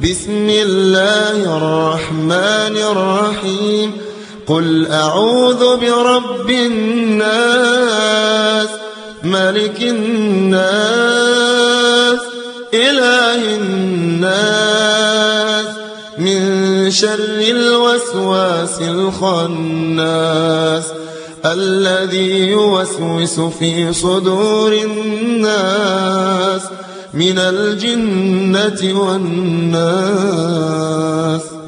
بسم الله الرحمن الرحيم قل أعوذ برب الناس ملك الناس إله الناس من شر الوسواس الخناس الذي يوسوس في صدور الناس من الجنة والناس.